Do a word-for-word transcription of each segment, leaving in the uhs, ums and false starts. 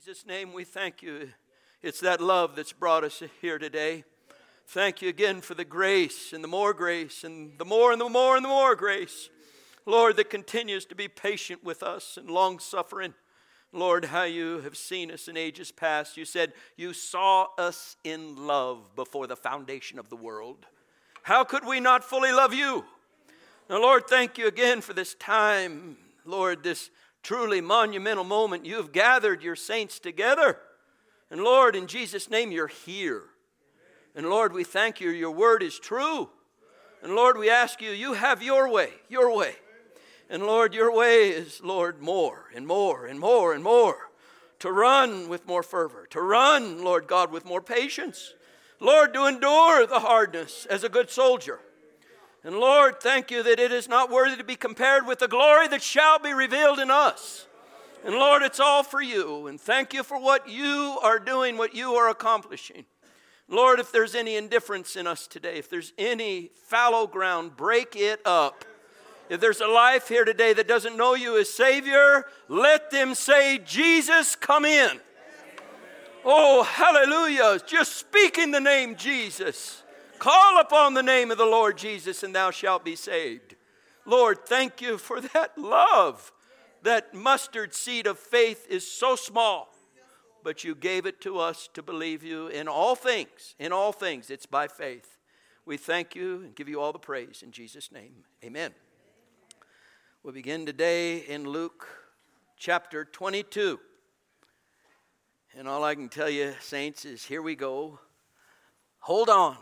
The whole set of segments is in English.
Jesus' name, we thank you. It's that love that's brought us here today. Thank you again for the grace and the more grace and the more and the more and the more grace. Lord, that continues to be patient with us and long-suffering. Lord, how you have seen us in ages past. You said you saw us in love before the foundation of the world. How could we not fully love you? Now, Lord, thank you again for this time. Lord, this truly monumental moment. You have gathered your saints together. And Lord, in Jesus' name, you're here. And Lord, we thank you. Your word is true. And Lord, we ask you, you have your way, your way. And Lord, your way is, Lord, more and more and more and more. To run with more fervor. To run, Lord God, with more patience. Lord, to endure the hardness as a good soldier. And Lord, thank you that it is not worthy to be compared with the glory that shall be revealed in us. And Lord, it's all for you. And thank you for what you are doing, what you are accomplishing. Lord, if there's any indifference in us today, if there's any fallow ground, break it up. If there's a life here today that doesn't know you as Savior, let them say, Jesus, come in. Oh, hallelujah. Just speak in the name Jesus. Call upon the name of the Lord Jesus and thou shalt be saved. Lord, thank you for that love. That mustard seed of faith is so small, but you gave it to us to believe you in all things. In all things, it's by faith. We thank you and give you all the praise in Jesus' name. Amen. We'll begin today in Luke chapter twenty-two. And all I can tell you, saints, is here we go. Hold on.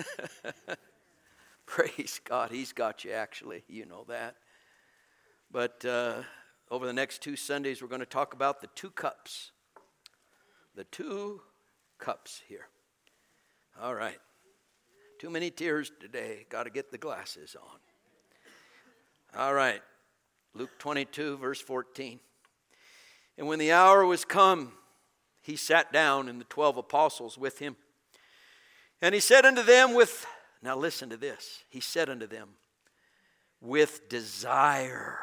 Praise God. He's got you, actually. You know that. But uh, over the next two Sundays, we're going to talk about the two cups. The two cups here. All right. Too many tears today. Got to get the glasses on. All right. Luke twenty-two, verse fourteen. And when the hour was come, he sat down and the twelve apostles with him. And he said unto them with, now listen to this. He said unto them, with desire.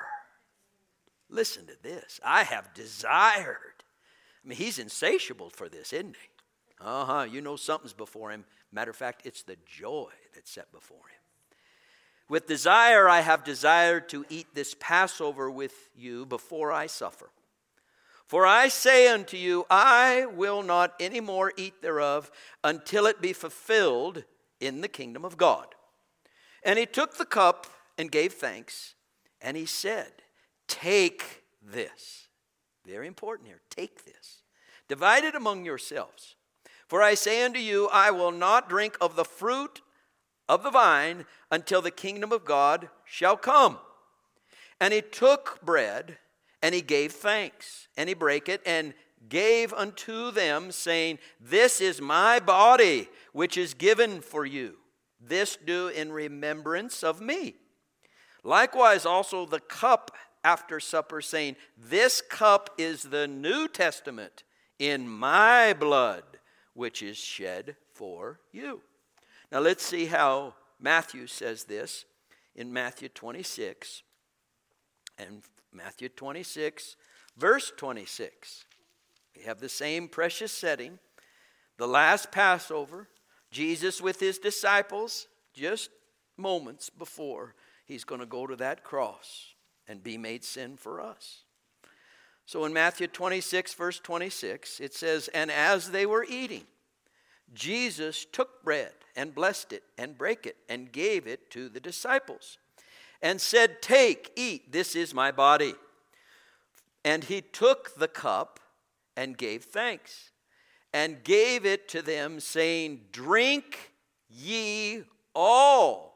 Listen to this. I have desired. I mean, he's insatiable for this, isn't he? Uh-huh. You know something's before him. Matter of fact, it's the joy that's set before him. With desire I have desired to eat this Passover with you before I suffer. For I say unto you, I will not any more eat thereof until it be fulfilled in the kingdom of God. And he took the cup and gave thanks, and he said, take this. Very important here. Take this. Divide it among yourselves. For I say unto you, I will not drink of the fruit of the vine until the kingdom of God shall come. And he took bread, and he gave thanks, and he brake it, and gave unto them, saying, this is my body, which is given for you. This do in remembrance of me. Likewise also the cup after supper, saying, this cup is the New Testament in my blood, which is shed for you. Now let's see how Matthew says this in Matthew twenty-six. And Matthew twenty-six, verse twenty-six. We have the same precious setting. The last Passover, Jesus with his disciples, just moments before he's going to go to that cross and be made sin for us. So in Matthew twenty-six, verse twenty-six, it says, and as they were eating, Jesus took bread and blessed it and brake it and gave it to the disciples and said, take, eat, this is my body. And he took the cup and gave thanks and gave it to them, saying, drink ye all,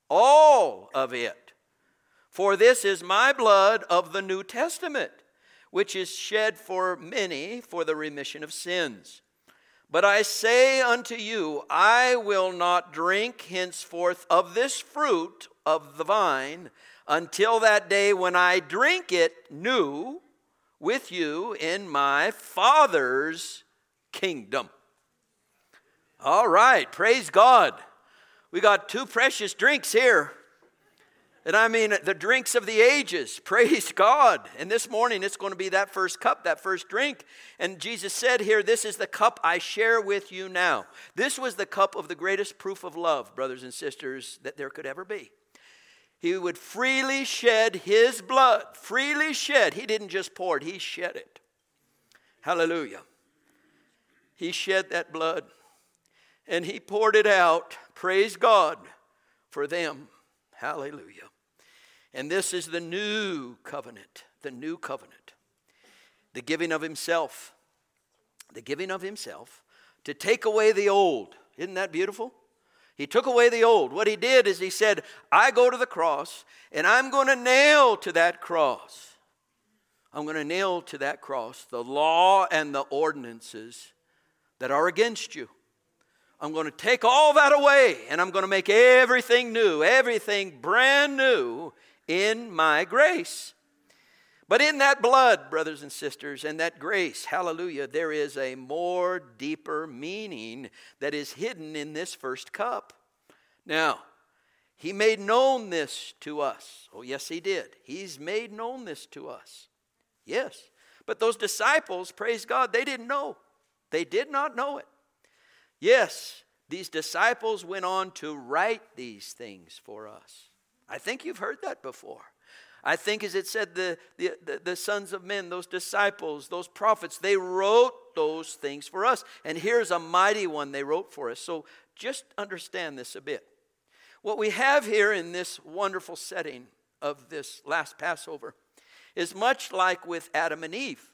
all of it. For this is my blood of the New Testament, which is shed for many for the remission of sins. But I say unto you, I will not drink henceforth of this fruit of the vine until that day when I drink it new with you in my Father's kingdom. All right, praise God. We got two precious drinks here. And I mean, the drinks of the ages, praise God. And this morning, it's going to be that first cup, that first drink. And Jesus said here, this is the cup I share with you now. This was the cup of the greatest proof of love, brothers and sisters, that there could ever be. He would freely shed his blood, freely shed. He didn't just pour it, he shed it. Hallelujah. He shed that blood and he poured it out, praise God, for them. Hallelujah. And this is the new covenant, the new covenant. The giving of himself, the giving of himself to take away the old. Isn't that beautiful? He took away the old. What he did is he said, I go to the cross and I'm going to nail to that cross. I'm going to nail to that cross the law and the ordinances that are against you. I'm going to take all that away and I'm going to make everything new, everything brand new in my grace. But in that blood, brothers and sisters, and that grace, hallelujah, there is a more deeper meaning that is hidden in this first cup. Now, he made known this to us. Oh, yes, he did. He's made known this to us. Yes. But those disciples, praise God, they didn't know. They did not know it. Yes, these disciples went on to write these things for us. I think you've heard that before. I think as it said, the, the, the, the sons of men, those disciples, those prophets, they wrote those things for us. And here's a mighty one they wrote for us. So just understand this a bit. What we have here in this wonderful setting of this last Passover is much like with Adam and Eve.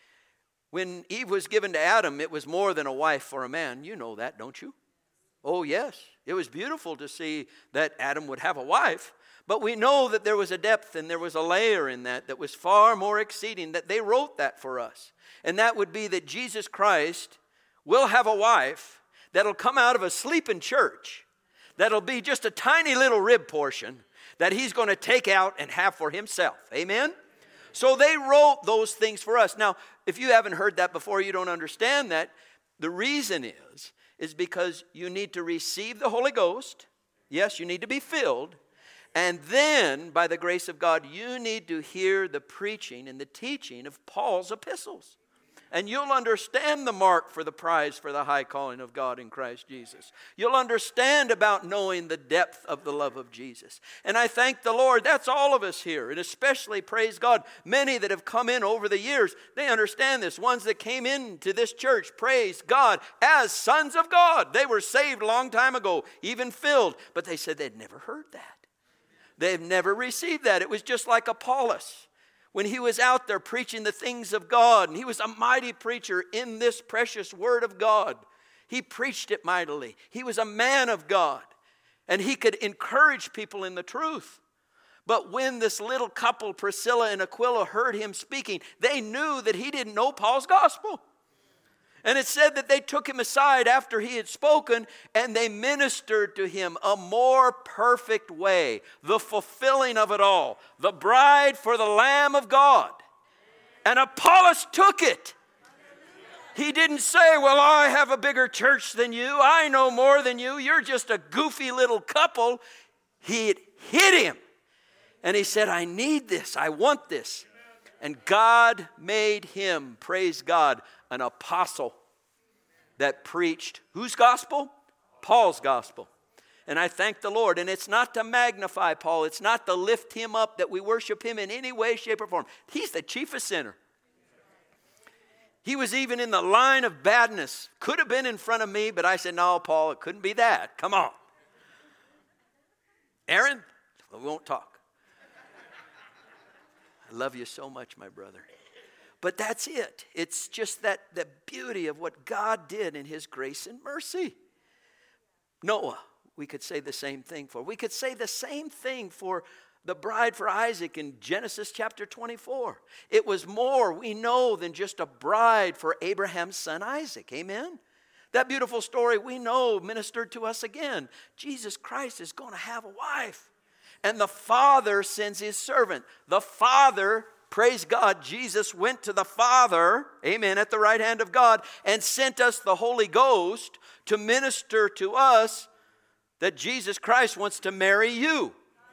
When Eve was given to Adam, it was more than a wife for a man. You know that, don't you? Oh, yes. It was beautiful to see that Adam would have a wife. But we know that there was a depth and there was a layer in that that was far more exceeding, that they wrote that for us. And that would be that Jesus Christ will have a wife that'll come out of a sleeping church, that'll be just a tiny little rib portion that he's going to take out and have for himself. Amen? So they wrote those things for us. Now, if you haven't heard that before, you don't understand that. The reason is, is because you need to receive the Holy Ghost. Yes, you need to be filled. And then, by the grace of God, you need to hear the preaching and the teaching of Paul's epistles. And you'll understand the mark for the prize for the high calling of God in Christ Jesus. You'll understand about knowing the depth of the love of Jesus. And I thank the Lord, that's all of us here. And especially, praise God, many that have come in over the years, they understand this. Ones that came into this church, praise God, as sons of God. They were saved a long time ago, even filled. But they said they'd never heard that. They've never received that. It was just like Apollos. When he was out there preaching the things of God, and he was a mighty preacher in this precious word of God. He preached it mightily. He was a man of God, and he could encourage people in the truth. But when this little couple, Priscilla and Aquila, heard him speaking, they knew that he didn't know Paul's gospel. And it said that they took him aside after he had spoken and they ministered to him a more perfect way, the fulfilling of it all, the bride for the Lamb of God. And Apollos took it. He didn't say, well, I have a bigger church than you. I know more than you. You're just a goofy little couple. He hit him. And he said, I need this. I want this. And God made him, praise God, an apostle that preached whose gospel? Paul's gospel. And I thank the Lord. And it's not to magnify Paul. It's not to lift him up that we worship him in any way, shape, or form. He's the chiefest sinner. He was even in the line of badness. Could have been in front of me, but I said, no, Paul, it couldn't be that. Come on. Aaron, we won't talk. I love you so much, my brother. But that's it. It's just that the beauty of what God did in his grace and mercy. Noah, we could say the same thing for. We could say the same thing for the bride for Isaac in Genesis chapter twenty-four. It was more, we know, than just a bride for Abraham's son Isaac. Amen? That beautiful story we know ministered to us again. Jesus Christ is going to have a wife. And the Father sends his servant. The Father, praise God, Jesus went to the Father, amen, at the right hand of God, and sent us the Holy Ghost to minister to us that Jesus Christ wants to marry you.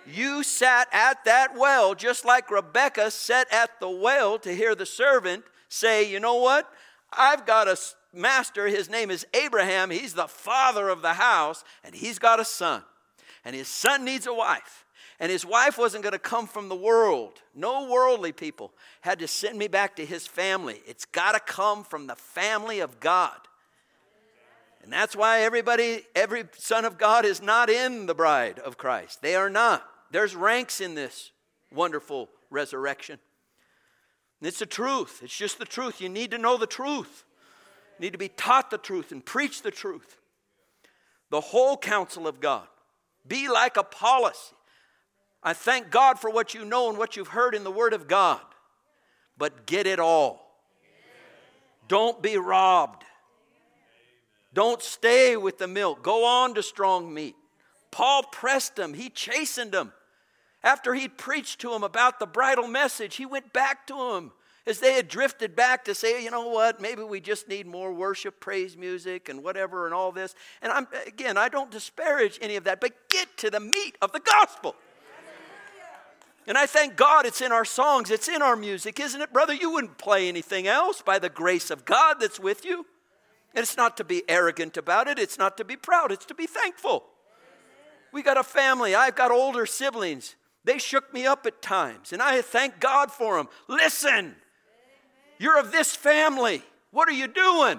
You sat at that well just like Rebekah sat at the well to hear the servant say, you know what? I've got a master. His name is Abraham. He's the father of the house, and he's got a son. And his son needs a wife. And his wife wasn't going to come from the world. No worldly people had to send me back to his family. It's got to come from the family of God. And that's why everybody, every son of God is not in the bride of Christ. They are not. There's ranks in this wonderful resurrection. And it's the truth. It's just the truth. You need to know the truth. You need to be taught the truth and preach the truth. The whole counsel of God. Be like Apollos. I thank God for what you know and what you've heard in the Word of God. But get it all. Don't be robbed. Don't stay with the milk. Go on to strong meat. Paul pressed them. He chastened them. After he preached to them about the bridal message, he went back to them as they had drifted back to say, you know what, maybe we just need more worship, praise music, and whatever, and all this. And I'm again, I don't disparage any of that, but get to the meat of the gospel. And I thank God it's in our songs, it's in our music, isn't it, brother? You wouldn't play anything else by the grace of God that's with you. And it's not to be arrogant about it. It's not to be proud. It's to be thankful. We got a family. I've got older siblings. They shook me up at times, and I thank God for them. Listen, you're of this family. What are you doing?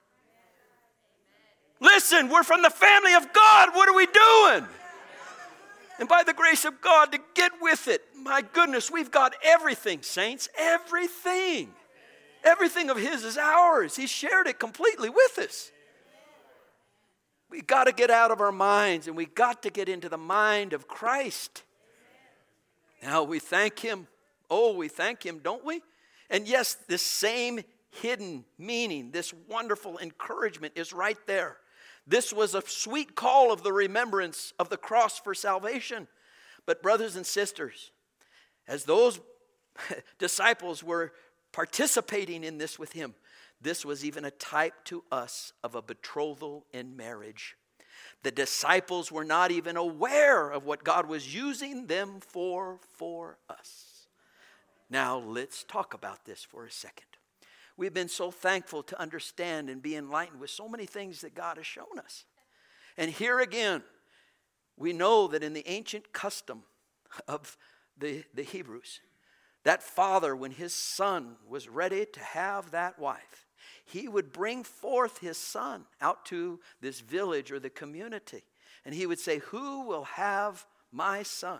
Listen, we're from the family of God. What are we doing? And by the grace of God, to get with it, my goodness, we've got everything, saints, everything. Everything of His is ours. He shared it completely with us. We've got to get out of our minds, and we've got to get into the mind of Christ. Now we thank Him. Oh, we thank Him, don't we? And yes, this same hidden meaning, this wonderful encouragement is right there. This was a sweet call of the remembrance of the cross for salvation. But brothers and sisters, as those disciples were participating in this with Him, this was even a type to us of a betrothal in marriage. The disciples were not even aware of what God was using them for, for us. Now let's talk about this for a second. We've been so thankful to understand and be enlightened with so many things that God has shown us. And here again, we know that in the ancient custom of the, the Hebrews, that father, when his son was ready to have that wife, he would bring forth his son out to this village or the community. And he would say, who will have my son?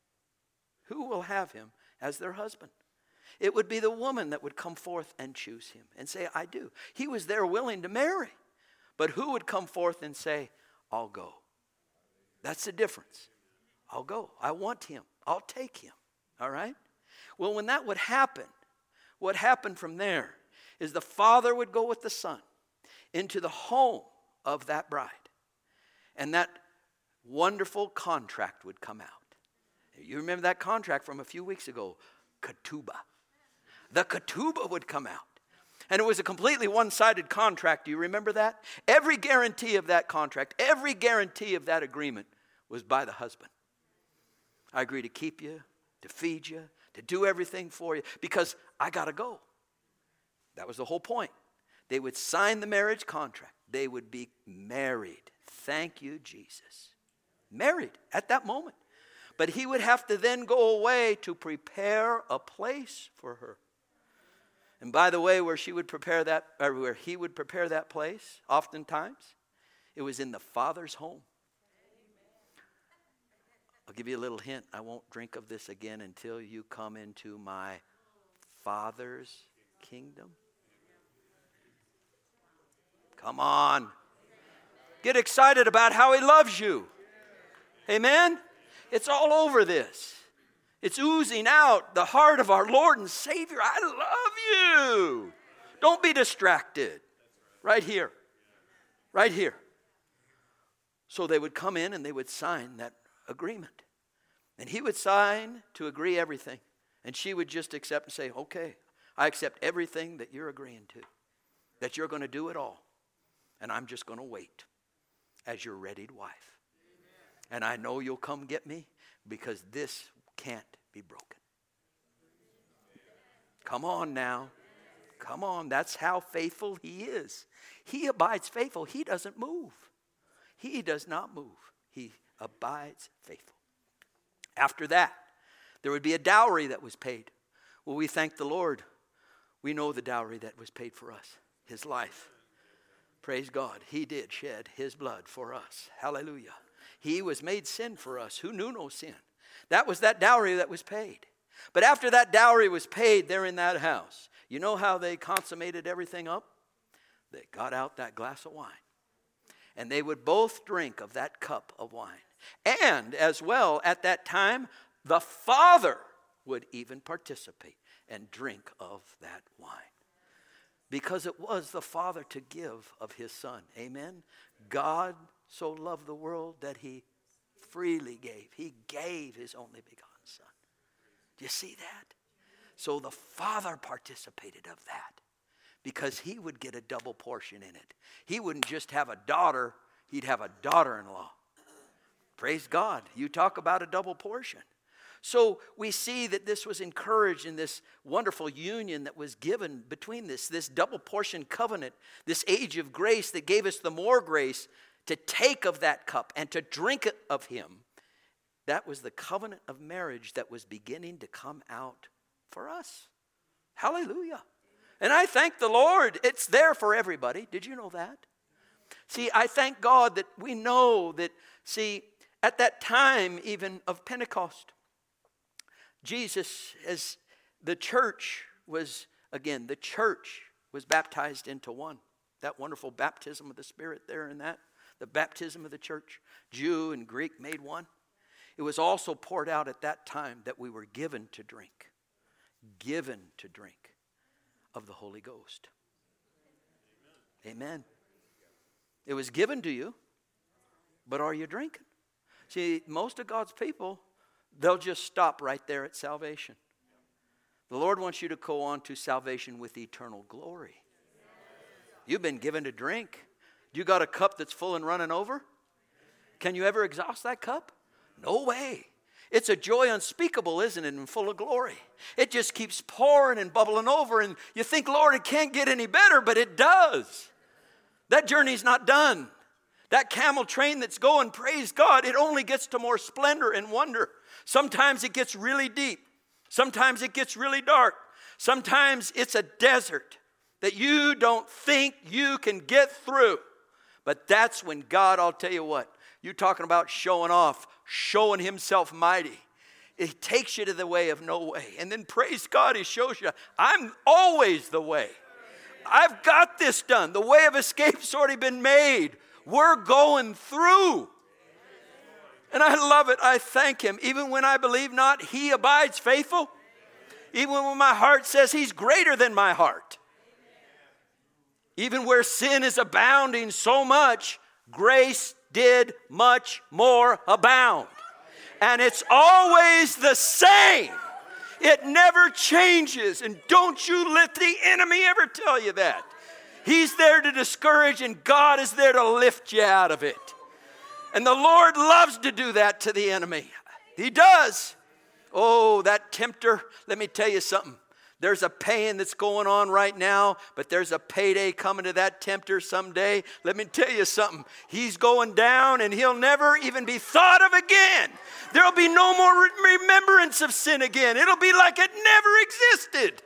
Who will have him as their husband? It would be the woman that would come forth and choose him and say, I do. He was there willing to marry. But who would come forth and say, I'll go? That's the difference. I'll go. I want him. I'll take him. All right? Well, when that would happen, what happened from there is the father would go with the son into the home of that bride. And that wonderful contract would come out. You remember that contract from a few weeks ago, ketubah. The ketubah would come out. And it was a completely one-sided contract. Do you remember that? Every guarantee of that contract, every guarantee of that agreement was by the husband. I agree to keep you, to feed you, to do everything for you, because I got to go. That was the whole point. They would sign the marriage contract. They would be married. Thank you, Jesus. Married at that moment. But he would have to then go away to prepare a place for her. And by the way, where she would prepare that, or where he would prepare that place, oftentimes, it was in the Father's home. I'll give you a little hint. I won't drink of this again until you come into my Father's kingdom. Come on. Get excited about how he loves you. Amen? It's all over this. It's oozing out the heart of our Lord and Savior. I love you. Don't be distracted. Right here. Right here. So they would come in and they would sign that agreement. And he would sign to agree everything. And she would just accept and say, okay, I accept everything that you're agreeing to. That you're going to do it all. And I'm just going to wait as your readied wife. And I know you'll come get me, because this can't be broken. Come on now. Come on. That's how faithful he is. He abides faithful. He doesn't move. He does not move. He abides faithful. After that, there would be a dowry that was paid. Well, we thank the Lord. We know the dowry that was paid for us, his life. Praise God. He did shed his blood for us. Hallelujah. He was made sin for us who knew no sin. That was that dowry that was paid. But after that dowry was paid there in that house, you know how they consummated everything up? They got out that glass of wine. And they would both drink of that cup of wine. And as well, at that time, the father would even participate and drink of that wine. Because it was the Father to give of his Son. Amen? God so loved the world that he freely gave. He gave his only begotten Son. Do you see that? So the Father participated of that. Because he would get a double portion in it. He wouldn't just have a daughter, he'd have a daughter-in-law. Praise God. You talk about a double portion. So we see that this was encouraged in this wonderful union that was given between this, this double portion covenant, this age of grace that gave us the more grace to take of that cup and to drink of him. That was the covenant of marriage that was beginning to come out for us. Hallelujah. And I thank the Lord. It's there for everybody. Did you know that? See, I thank God that we know that, see, at that time even of Pentecost, Jesus, as the church was, again, the church was baptized into one. That wonderful baptism of the Spirit there in that, the baptism of the church, Jew and Greek made one. It was also poured out at that time that we were given to drink, given to drink of the Holy Ghost. Amen. Amen. It was given to you, but are you drinking? See, most of God's people, they'll just stop right there at salvation. The Lord wants you to go on to salvation with eternal glory. You've been given to drink. You got a cup that's full and running over? Can you ever exhaust that cup? No way. It's a joy unspeakable, isn't it, and full of glory. It just keeps pouring and bubbling over, and you think, Lord, it can't get any better, but it does. That journey's not done. That camel train that's going, praise God, it only gets to more splendor and wonder. Sometimes it gets really deep. Sometimes it gets really dark. Sometimes it's a desert that you don't think you can get through. But that's when God, I'll tell you what, you're talking about showing off, showing himself mighty. It takes you to the way of no way. And then praise God, he shows you, I'm always the way. I've got this done. The way of escape's already been made. We're going through. And I love it. I thank him. Even when I believe not, he abides faithful. Even when my heart says he's greater than my heart. Even where sin is abounding so much, grace did much more abound. And it's always the same. It never changes. And don't you let the enemy ever tell you that. He's there to discourage, and God is there to lift you out of it. And the Lord loves to do that to the enemy. He does. Oh, that tempter, let me tell you something. There's a pain that's going on right now, but there's a payday coming to that tempter someday. Let me tell you something. He's going down, and he'll never even be thought of again. There'll be no more re- remembrance of sin again. It'll be like it never existed.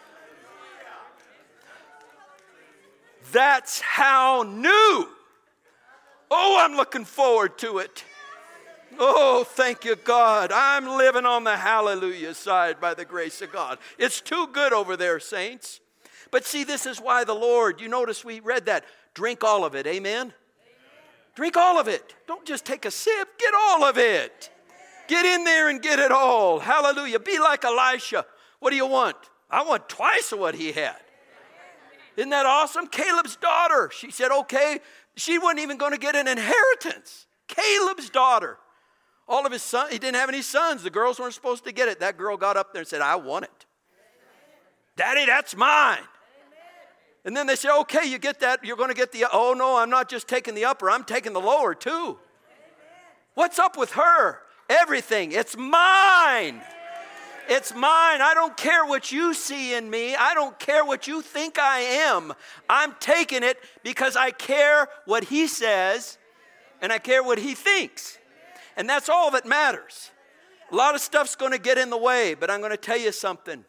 That's how new. Oh, I'm looking forward to it. Oh, thank you, God. I'm living on the hallelujah side by the grace of God. It's too good over there, saints. But see, this is why the Lord, you notice we read that, drink all of it, amen? Amen. Drink all of it. Don't just take a sip, get all of it. Get in there and get it all. Hallelujah. Be like Elisha. What do you want? I want twice of what he had. Isn't that awesome? Caleb's daughter. She said, okay, she wasn't even going to get an inheritance. Caleb's daughter. All of his sons, he didn't have any sons. The girls weren't supposed to get it. That girl got up there and said, I want it. Daddy, that's mine. And then they said, okay, you get that. You're going to get the, oh no, I'm not just taking the upper. I'm taking the lower too. What's up with her? Everything. It's mine. It's mine. I don't care what you see in me. I don't care what you think I am. I'm taking it because I care what he says and I care what he thinks. And that's all that matters. A lot of stuff's going to get in the way, but I'm going to tell you something.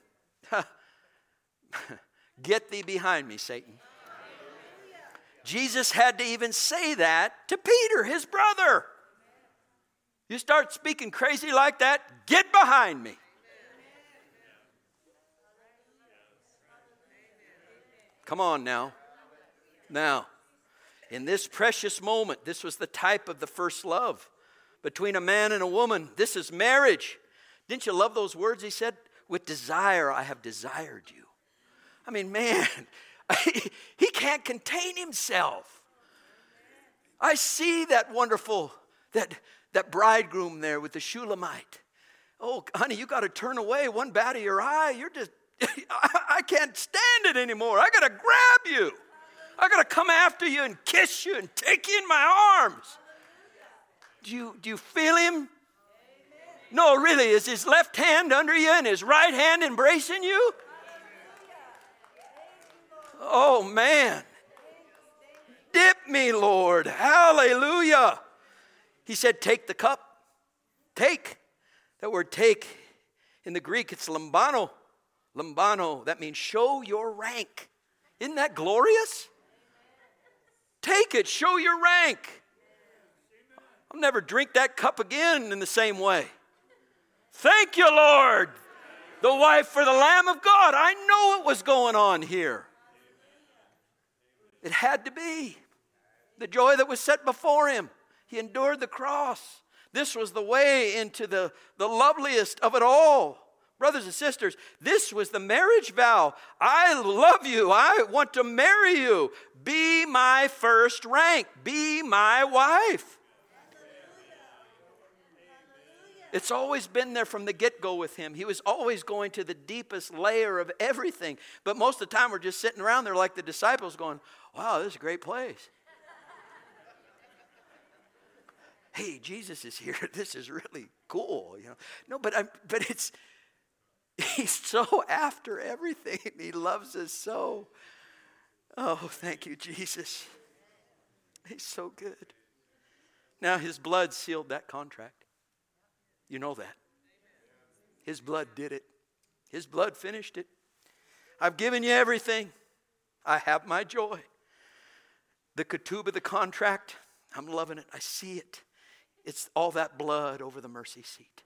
Get thee behind me, Satan. Jesus had to even say that to Peter, his brother. You start speaking crazy like that, get behind me. Come on now. Now, in this precious moment, this was the type of the first love between a man and a woman. This is marriage. Didn't you love those words he said? With desire, I have desired you. I mean, man, he can't contain himself. I see that wonderful, that, that bridegroom there with the Shulamite. Oh, honey, you got to turn away one bat of your eye. You're just, I can't stand it anymore. I got to grab you. I got to come after you and kiss you and take you in my arms. Do you, do you feel him? No, really, is his left hand under you and his right hand embracing you? Oh, man. Dip me, Lord. Hallelujah. He said, take the cup. Take. That word take, in the Greek, it's lambano. Lambano, that means show your rank. Isn't that glorious? Take it, show your rank. I'll never drink that cup again in the same way. Thank you, Lord. The wife for the Lamb of God. I know what was going on here. It had to be. The joy that was set before him. He endured the cross. This was the way into the, the loveliest of it all. Brothers and sisters, this was the marriage vow. I love you. I want to marry you. Be my first rank. Be my wife. It's always been there from the get-go with him. He was always going to the deepest layer of everything. But most of the time we're just sitting around there like the disciples going, wow, this is a great place. Hey, Jesus is here. This is really cool. You know, no, but I'm, but it's he's so after everything. He loves us so. Oh, thank you, Jesus. He's so good. Now his blood sealed that contract. You know that. His blood did it. His blood finished it. I've given you everything. I have my joy. The ketubah, the contract, I'm loving it. I see it. It's all that blood over the mercy seat.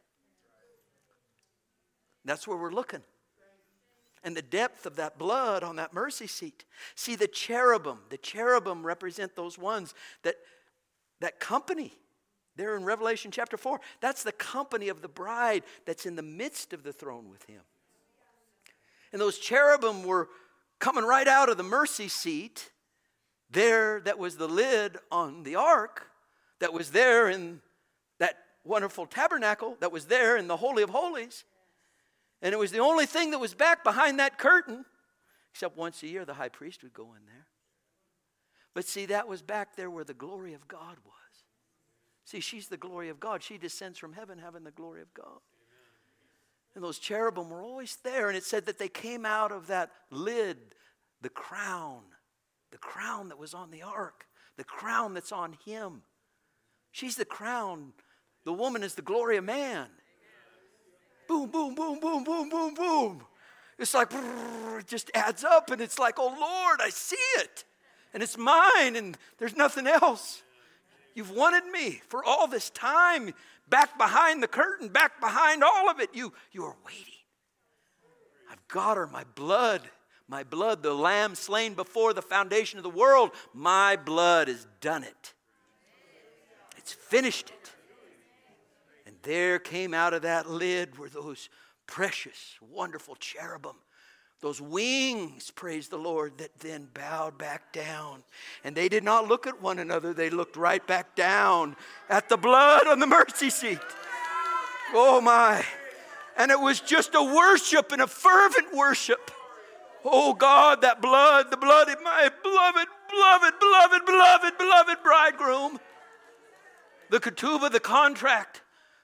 That's where we're looking. And the depth of that blood on that mercy seat. See, the cherubim, the cherubim represent those ones that, that company. There in Revelation chapter four, that's the company of the bride that's in the midst of the throne with him. And those cherubim were coming right out of the mercy seat. There, that was the lid on the ark, that was there in that wonderful tabernacle, that was there in the Holy of Holies. And it was the only thing that was back behind that curtain, except once a year the high priest would go in there. But see, that was back there where the glory of God was. See, she's the glory of God. She descends from heaven having the glory of God. Amen. And those cherubim were always there. And it said that they came out of that lid, the crown, the crown that was on the ark, the crown that's on him. She's the crown. The woman is the glory of man. Boom, boom, boom, boom, boom, boom, boom. It's like, brrr, it just adds up. And it's like, oh, Lord, I see it. And it's mine. And there's nothing else. You've wanted me for all this time, back behind the curtain, back behind all of it. You, you are waiting. I've got her, my blood, my blood, the lamb slain before the foundation of the world. My blood has done it. It's finished it. And there came out of that lid were those precious, wonderful cherubim. Those wings, praise the Lord, that then bowed back down. And they did not look at one another. They looked right back down at the blood on the mercy seat. Oh my. And it was just a worship and a fervent worship. Oh God, that blood, the blood of my beloved, beloved, beloved, beloved, beloved bridegroom. The ketubah, the contract.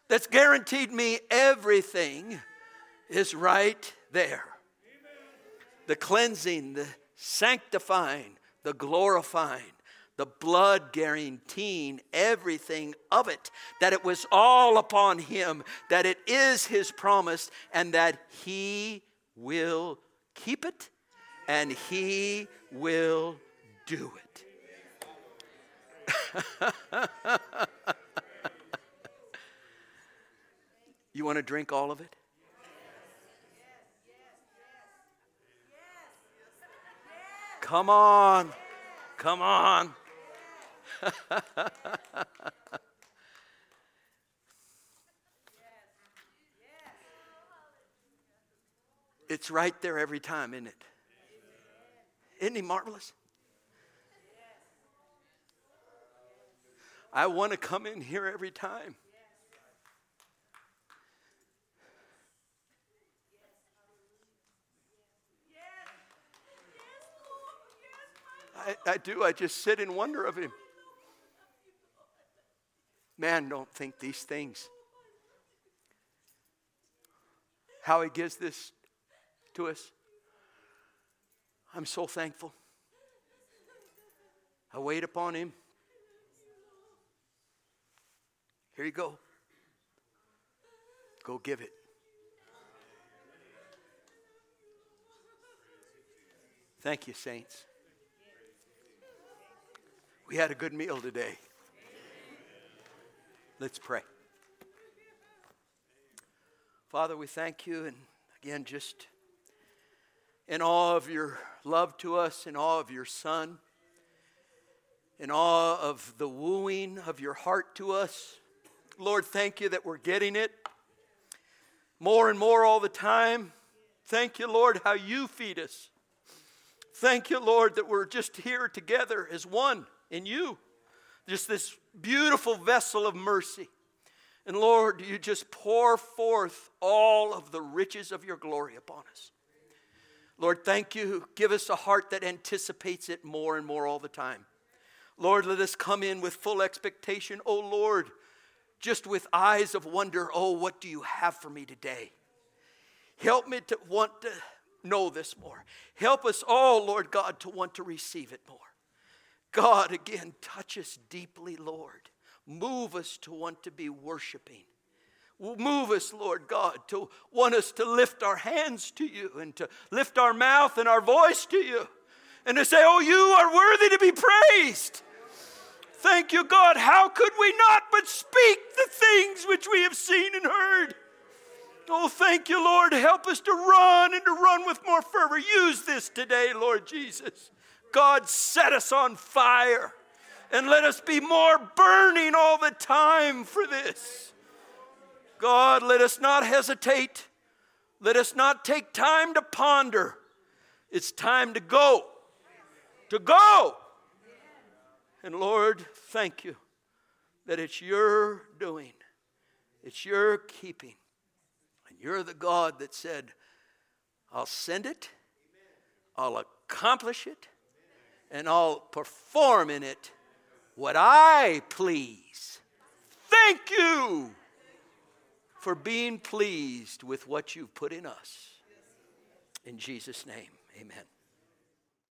that's guaranteed me everything is right there. The cleansing, the sanctifying, the glorifying, the blood guaranteeing everything of it. That it was all upon him, that it is his promise, and that he will keep it, and he will do it. You want to drink all of it? Come on. Come on. It's right there every time, isn't it? Isn't he marvelous? I want to come in here every time. I, I do. I just sit in wonder of him. Man, don't think these things. How he gives this to us. I'm so thankful. I wait upon him. Here you go. Go give it. Thank you, saints. We had a good meal today. Let's pray. Father, we thank you, and again, just in awe of your love to us, in awe of your Son, in awe of the wooing of your heart to us. Lord, thank you that we're getting it more and more all the time. Thank you, Lord, how you feed us. Thank you, Lord, that we're just here together as one in you. Just this beautiful vessel of mercy. And Lord, you just pour forth all of the riches of your glory upon us. Lord, thank you. Give us a heart that anticipates it more and more all the time. Lord, let us come in with full expectation. Oh Lord, just with eyes of wonder. Oh, what do you have for me today? Help me to want to know this more. Help us all, Lord God, to want to receive it more. God, again, touch us deeply, Lord. Move us to want to be worshiping. Move us, Lord God, to want us to lift our hands to you and to lift our mouth and our voice to you and to say, oh, you are worthy to be praised. Thank you, God. How could we not but speak the things which we have seen and heard? Oh, thank you, Lord. Help us to run and to run with more fervor. Use this today, Lord Jesus. God, set us on fire and let us be more burning all the time for this. God, let us not hesitate. Let us not take time to ponder. It's time to go. To go. And Lord, thank you that it's your doing. It's your keeping. And you're the God that said, I'll send it. I'll accomplish it. And I'll perform in it what I please. Thank you for being pleased with what you've put in us. In Jesus' name, amen.